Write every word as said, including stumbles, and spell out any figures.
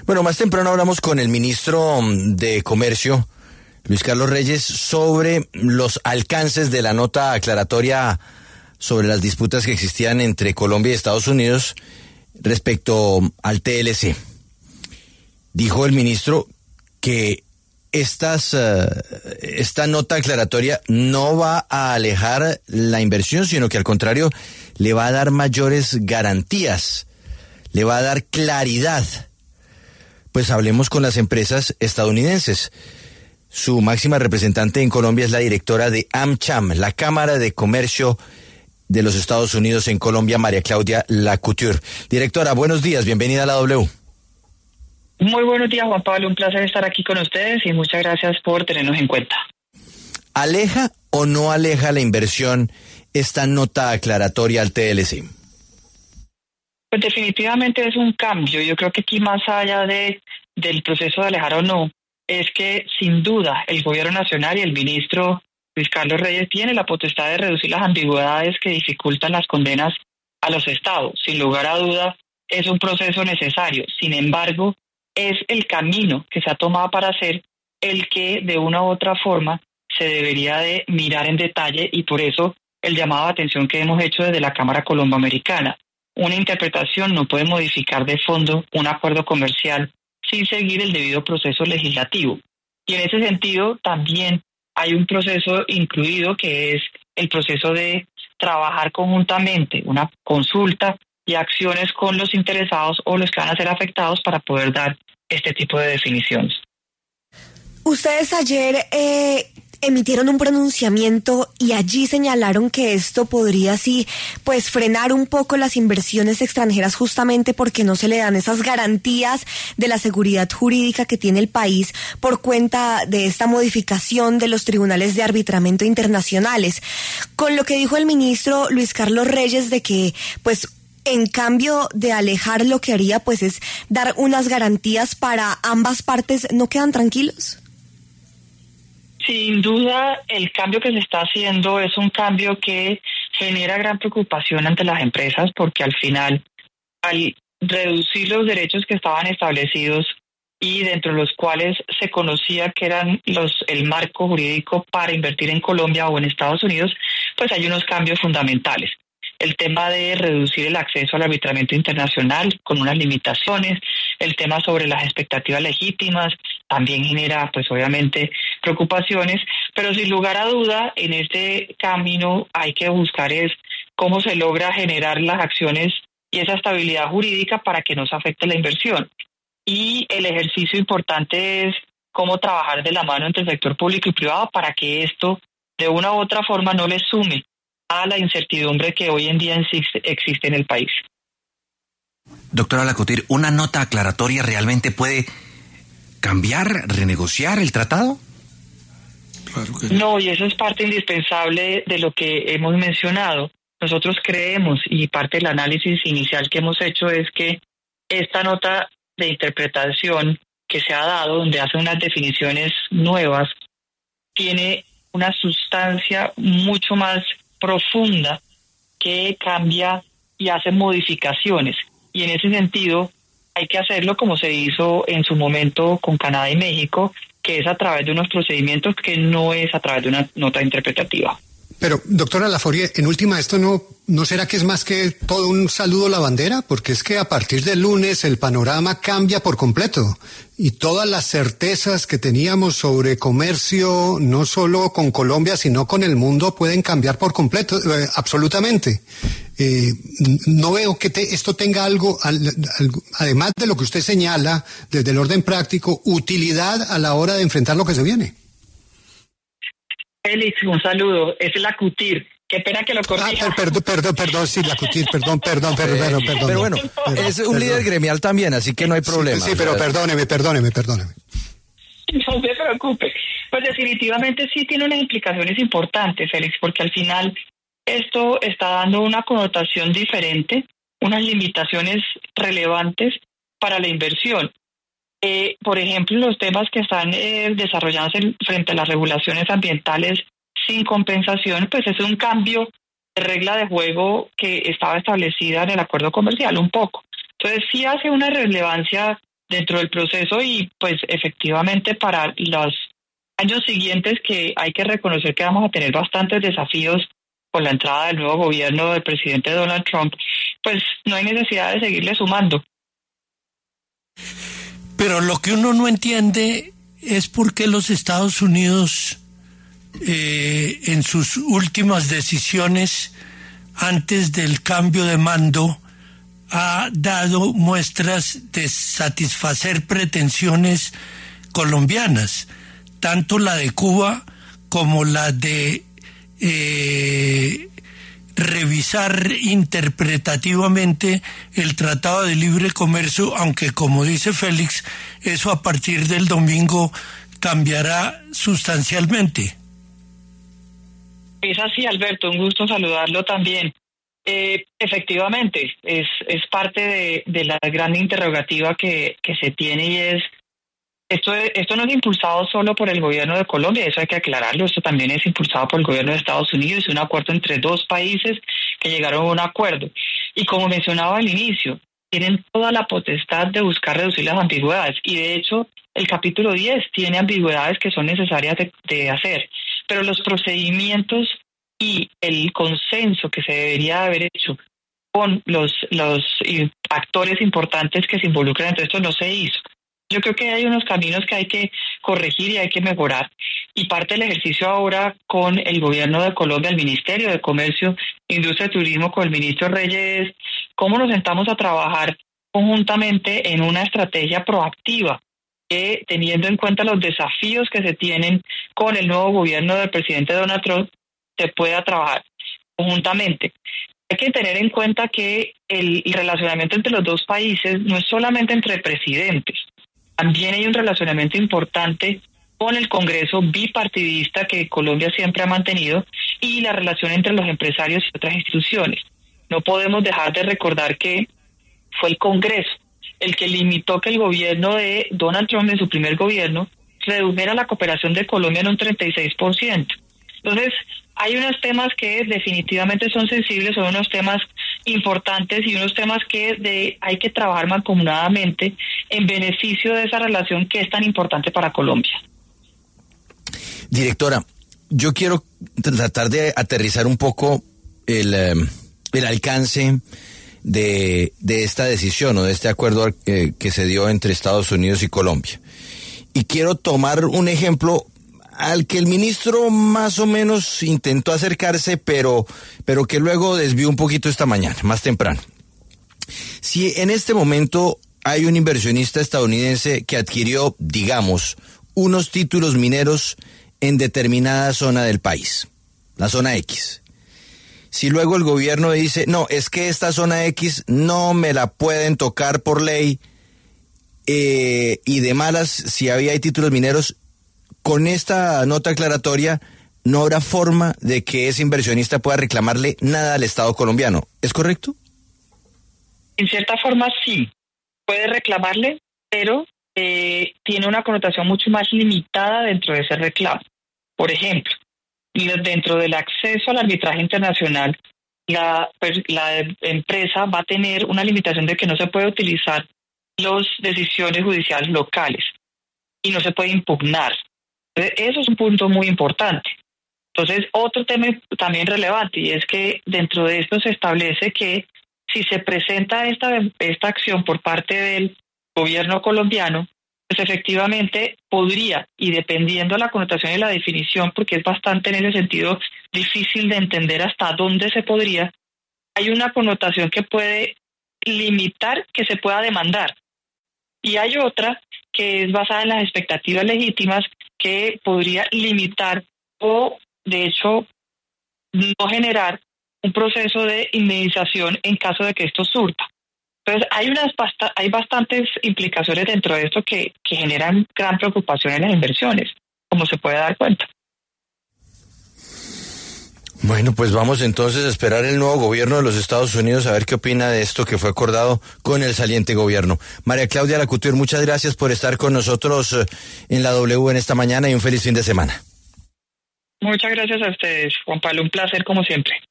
Bueno, más temprano hablamos con el ministro de Comercio, Luis Carlos Reyes, sobre los alcances de la nota aclaratoria sobre las disputas que existían entre Colombia y Estados Unidos respecto al T L C. Dijo el ministro que estas, uh, esta nota aclaratoria no va a alejar la inversión, sino que al contrario le va a dar mayores garantías, le va a dar claridad. Pues hablemos con las empresas estadounidenses. Su máxima representante en Colombia es la directora de AmCham, la Cámara de Comercio de los Estados Unidos en Colombia, María Claudia Lacouture. Directora, buenos días, bienvenida a la W. Muy buenos días, Juan Pablo, un placer estar aquí con ustedes y muchas gracias por tenernos en cuenta. ¿Aleja o no aleja la inversión esta nota aclaratoria al T L C? Pues definitivamente es un cambio. Yo creo que aquí más allá de del proceso de alejar o no, es que sin duda el gobierno nacional y el ministro Luis Carlos Reyes tiene la potestad de reducir las ambigüedades que dificultan las condenas a los estados. Sin lugar a duda es un proceso necesario. Sin embargo, es el camino que se ha tomado para hacer el que de una u otra forma se debería de mirar en detalle, y por eso el llamado de atención que hemos hecho desde la Cámara Colomboamericana. Una interpretación no puede modificar de fondo un acuerdo comercial sin seguir el debido proceso legislativo. Y en ese sentido también hay un proceso incluido que es el proceso de trabajar conjuntamente, una consulta y acciones con los interesados o los que van a ser afectados para poder dar este tipo de definiciones. Ustedes ayer eh, emitieron un pronunciamiento y allí señalaron que esto podría así pues frenar un poco las inversiones extranjeras, justamente porque no se le dan esas garantías de la seguridad jurídica que tiene el país por cuenta de esta modificación de los tribunales de arbitramiento internacionales. Con lo que dijo el ministro Luis Carlos Reyes de que pues en cambio de alejar, lo que haría pues es dar unas garantías para ambas partes, ¿no quedan tranquilos? Sin duda, el cambio que se está haciendo es un cambio que genera gran preocupación ante las empresas, porque al final, al reducir los derechos que estaban establecidos y dentro de los cuales se conocía que eran los el marco jurídico para invertir en Colombia o en Estados Unidos, pues hay unos cambios fundamentales. El tema de reducir el acceso al arbitramiento internacional con unas limitaciones, el tema sobre las expectativas legítimas también genera, pues obviamente, preocupaciones, pero sin lugar a duda, en este camino hay que buscar es cómo se logra generar las acciones y esa estabilidad jurídica para que no se afecte la inversión. Y el ejercicio importante es cómo trabajar de la mano entre el sector público y privado para que esto, de una u otra forma, no le sume a la incertidumbre que hoy en día existe, existe en el país. Doctora Lacouture, ¿una nota aclaratoria realmente puede cambiar, renegociar el tratado? Claro que no. No, y eso es parte indispensable de lo que hemos mencionado. Nosotros creemos, y parte del análisis inicial que hemos hecho es que esta nota de interpretación que se ha dado, donde hace unas definiciones nuevas, tiene una sustancia mucho más profunda que cambia y hace modificaciones. Y en ese sentido hay que hacerlo como se hizo en su momento con Canadá y México, que es a través de unos procedimientos que no es a través de una nota interpretativa. Pero, doctora Lafforie, en última, ¿esto no, no será que es más que todo un saludo a la bandera? Porque es que a partir del lunes el panorama cambia por completo y todas las certezas que teníamos sobre comercio, no solo con Colombia, sino con el mundo, pueden cambiar por completo, eh, absolutamente. Eh, no veo que te, esto tenga algo, al, al, además de lo que usted señala desde el orden práctico, utilidad a la hora de enfrentar lo que se viene. Félix, un saludo. Es Lacouture. Qué pena que lo corrija. Ah, perdón, perdón, perdón, sí, Lacouture, perdón, perdón, perdón, perdón, perdón. Pero bueno, perdón, es un perdón. líder gremial también, así que no hay problema. Sí, sí, pero perdóneme, perdóneme, perdóneme. No se preocupe. Pues definitivamente sí tiene unas implicaciones importantes, Félix, porque al final esto está dando una connotación diferente, unas limitaciones relevantes para la inversión. Eh, por ejemplo, los temas que están eh, desarrollándose frente a las regulaciones ambientales sin compensación, pues es un cambio de regla de juego que estaba establecida en el acuerdo comercial un poco. Entonces sí hace una relevancia dentro del proceso y pues efectivamente para los años siguientes, que hay que reconocer que vamos a tener bastantes desafíos con la entrada del nuevo gobierno del presidente Donald Trump, pues no hay necesidad de seguirle sumando. Pero lo que uno no entiende es por qué los Estados Unidos eh, en sus últimas decisiones antes del cambio de mando ha dado muestras de satisfacer pretensiones colombianas, tanto la de Cuba como la de eh, revisar interpretativamente el Tratado de Libre Comercio, aunque como dice Félix, eso a partir del domingo cambiará sustancialmente. Es así, Alberto, un gusto saludarlo también. Eh, efectivamente, es, es parte de, de la gran interrogativa que, que se tiene y es, esto, esto no es impulsado solo por el gobierno de Colombia, eso hay que aclararlo, esto también es impulsado por el gobierno de Estados Unidos, es un acuerdo entre dos países que llegaron a un acuerdo. Y como mencionaba al inicio, tienen toda la potestad de buscar reducir las ambigüedades y de hecho el capítulo diez tiene ambigüedades que son necesarias de, de hacer, pero los procedimientos y el consenso que se debería haber hecho con los, los actores importantes que se involucran en todo esto no se hizo. Yo creo que hay unos caminos que hay que corregir y hay que mejorar. Y parte del ejercicio ahora con el gobierno de Colombia, el Ministerio de Comercio, Industria y Turismo, con el ministro Reyes, cómo nos sentamos a trabajar conjuntamente en una estrategia proactiva, que teniendo en cuenta los desafíos que se tienen con el nuevo gobierno del presidente Donald Trump, se pueda trabajar conjuntamente. Hay que tener en cuenta que el relacionamiento entre los dos países no es solamente entre presidentes, también hay un relacionamiento importante con el Congreso bipartidista que Colombia siempre ha mantenido y la relación entre los empresarios y otras instituciones. No podemos dejar de recordar que fue el Congreso el que limitó que el gobierno de Donald Trump en su primer gobierno redujera la cooperación de Colombia en un treinta y seis por ciento. Entonces, hay unos temas que definitivamente son sensibles, son unos temas importantes y unos temas que de, hay que trabajar mancomunadamente en beneficio de esa relación que es tan importante para Colombia. Directora, yo quiero tratar de aterrizar un poco el, el alcance de, de esta decisión o de este acuerdo eh, que se dio entre Estados Unidos y Colombia. Y quiero tomar un ejemplo al que el ministro más o menos intentó acercarse, pero, pero que luego desvió un poquito esta mañana, más temprano. Si en este momento hay un inversionista estadounidense que adquirió, digamos, unos títulos mineros en determinada zona del país, la zona X. Si luego el gobierno dice, no, es que esta zona X no me la pueden tocar por ley, eh, y de malas, si había hay títulos mineros, con esta nota aclaratoria no habrá forma de que ese inversionista pueda reclamarle nada al Estado colombiano. ¿Es correcto? En cierta forma sí, puede reclamarle, pero eh, tiene una connotación mucho más limitada dentro de ese reclamo. Por ejemplo, dentro del acceso al arbitraje internacional, la, la empresa va a tener una limitación de que no se puede utilizar las decisiones judiciales locales y no se puede impugnar. Eso es un punto muy importante. Entonces, otro tema también relevante, y es que dentro de esto se establece que si se presenta esta, esta acción por parte del gobierno colombiano, pues efectivamente podría, y dependiendo de la connotación y la definición, porque es bastante en ese sentido difícil de entender hasta dónde se podría, hay una connotación que puede limitar que se pueda demandar. Y hay otra que es basada en las expectativas legítimas que podría limitar o, de hecho, no generar un proceso de indemnización en caso de que esto surta. Entonces, hay unas basta- hay bastantes implicaciones dentro de esto que, que generan gran preocupación en las inversiones, como se puede dar cuenta. Bueno, pues vamos entonces a esperar el nuevo gobierno de los Estados Unidos a ver qué opina de esto que fue acordado con el saliente gobierno. María Claudia Lacouture, muchas gracias por estar con nosotros en la W en esta mañana y un feliz fin de semana. Muchas gracias a ustedes, Juan Pablo, un placer como siempre.